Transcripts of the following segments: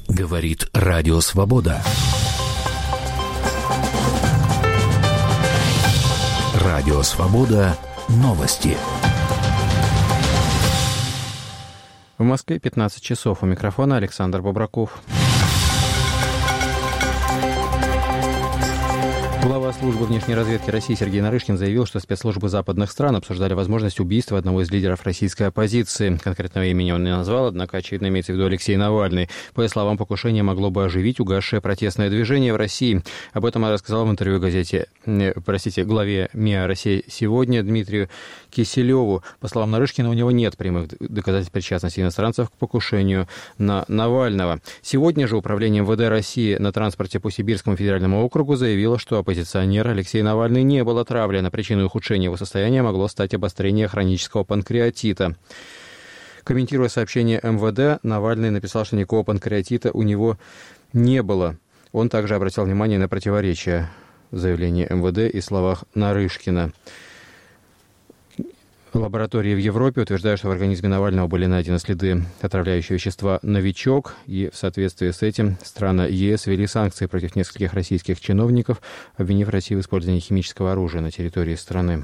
Говорит Радио Свобода. Радио Свобода. Новости. В Москве 15 часов. У микрофона Александр Бобраков. Глава службы внешней разведки России Сергей Нарышкин заявил, что спецслужбы западных стран обсуждали возможность убийства одного из лидеров российской оппозиции. Конкретного имени он не назвал, однако, очевидно, имеется в виду Алексей Навальный. По его словам, покушение могло бы оживить угасшее протестное движение в России. Об этом он рассказал в интервью главе МИА «Россия сегодня» Дмитрию Киселеву. По словам Нарышкина, у него нет прямых доказательств причастности иностранцев к покушению на Навального. Сегодня же управление МВД России на транспорте по Сибирскому федеральному округу заявило, что оппозиционер Алексей Навальный не был отравлен, а причиной ухудшения его состояния могло стать обострение хронического панкреатита. Комментируя сообщение МВД, Навальный написал, что никакого панкреатита у него не было. Он также обратил внимание на противоречия в заявлении МВД и словах Нарышкина. Лаборатории в Европе утверждают, что в организме Навального были найдены следы отравляющего вещества «Новичок», и в соответствии с этим страны ЕС ввели санкции против нескольких российских чиновников, обвинив Россию в использовании химического оружия на территории страны.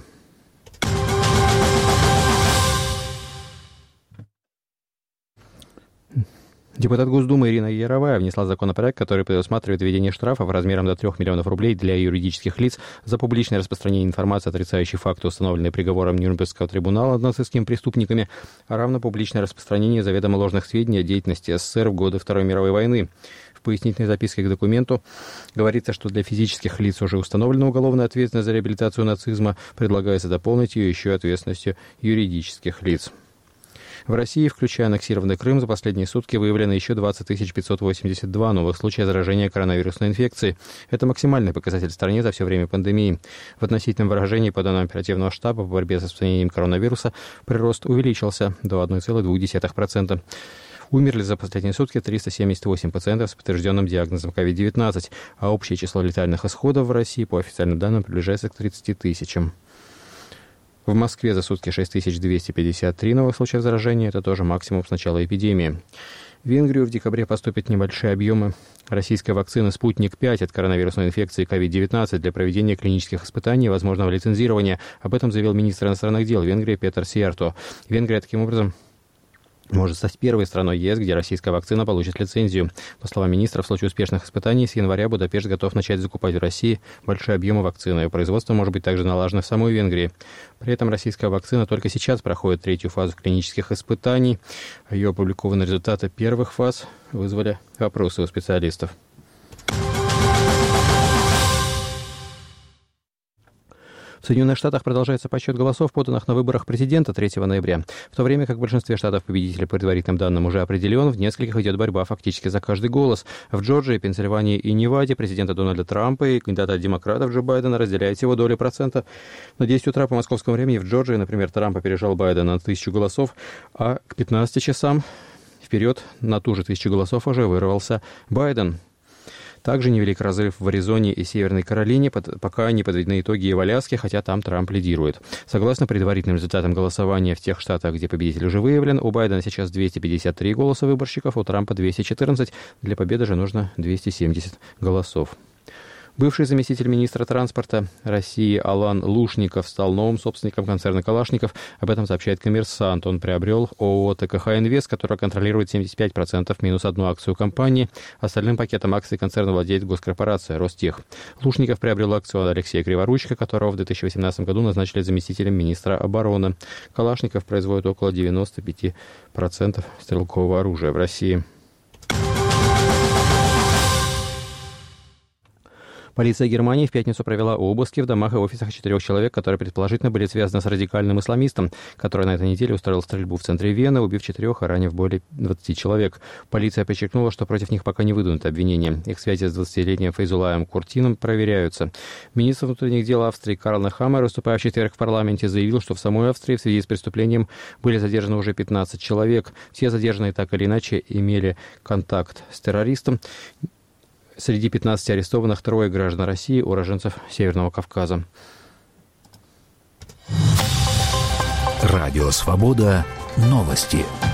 Депутат Госдумы Ирина Яровая внесла законопроект, который предусматривает введение штрафов размером до 3 миллионов рублей для юридических лиц за публичное распространение информации, отрицающей факты, установленные приговором Нюрнбергского трибунала над нацистскими преступниками, а равно публичное распространение заведомо ложных сведений о деятельности СССР в годы Второй мировой войны. В пояснительной записке к документу говорится, что для физических лиц уже установлена уголовная ответственность за реабилитацию нацизма, предлагается дополнить ее еще ответственностью юридических лиц. В России, включая аннексированный Крым, за последние сутки выявлено еще 20 582 новых случая заражения коронавирусной инфекцией. Это максимальный показатель в стране за все время пандемии. В относительном выражении, по данным оперативного штаба по борьбе с распространением коронавируса, прирост увеличился до 1,2%. Умерли за последние сутки 378 пациентов с подтвержденным диагнозом COVID-19, а общее число летальных исходов в России, по официальным данным, приближается к 30 тысячам. В Москве за сутки 6253 новых случаев заражения. Это тоже максимум с начала эпидемии. В Венгрию в декабре поступят небольшие объемы российской вакцины «Спутник-5» от коронавирусной инфекции COVID-19 для проведения клинических испытаний и возможного лицензирования. Об этом заявил министр иностранных дел Венгрии Петер Сиярто. Венгрия таким образом может стать первой страной ЕС, где российская вакцина получит лицензию. По словам министра, в случае успешных испытаний с января Будапешт готов начать закупать в России большие объемы вакцины. Ее производство может быть также налажено в самой Венгрии. При этом российская вакцина только сейчас проходит третью фазу клинических испытаний. Ее опубликованные результаты первых фаз вызвали вопросы у специалистов. В Соединенных Штатах продолжается подсчет голосов, поданных на выборах президента 3 ноября. В то время как в большинстве штатов победитель по предварительным данным уже определен, в нескольких идет борьба фактически за каждый голос. В Джорджии, Пенсильвании и Неваде президента Дональда Трампа и кандидата демократов Джо Байдена разделяет всего долю процента. На 10 утра по московскому времени в Джорджии, например, Трамп опережал Байдена на 1000 голосов, а к 15 часам вперед на ту же 1000 голосов уже вырвался Байден. Также невелик разрыв в Аризоне и Северной Каролине, пока не подведены итоги и в Аляске, хотя там Трамп лидирует. Согласно предварительным результатам голосования в тех штатах, где победитель уже выявлен, у Байдена сейчас 253 голоса выборщиков, у Трампа 214. Для победы же нужно 270 голосов. Бывший заместитель министра транспорта России Алан Лушников стал новым собственником концерна «Калашников». Об этом сообщает «Коммерсант». Он приобрел ООО «ТКХ Инвест», который контролирует 75% минус одну акцию компании. Остальным пакетом акций концерна владеет госкорпорация «Ростех». Лушников приобрел акцию Алексея Криворучка, которого в 2018 году назначили заместителем министра обороны. «Калашников» производит около 95% стрелкового оружия в России. Полиция Германии в пятницу провела обыски в домах и офисах 4 человек, которые предположительно были связаны с радикальным исламистом, который на этой неделе устроил стрельбу в центре Вены, убив 4 и ранив более 20 человек. Полиция подчеркнула, что против них пока не выдвинуты обвинения. Их связи с 20-летним Фейзулаем Куртином проверяются. Министр внутренних дел Австрии Карл Нехаммер, выступая в четверг в парламенте, заявил, что в самой Австрии в связи с преступлением были задержаны уже 15 человек. Все задержанные так или иначе имели контакт с террористом. Среди 15 арестованных 3 граждан России, уроженцев Северного Кавказа. Радио «Свобода». Новости.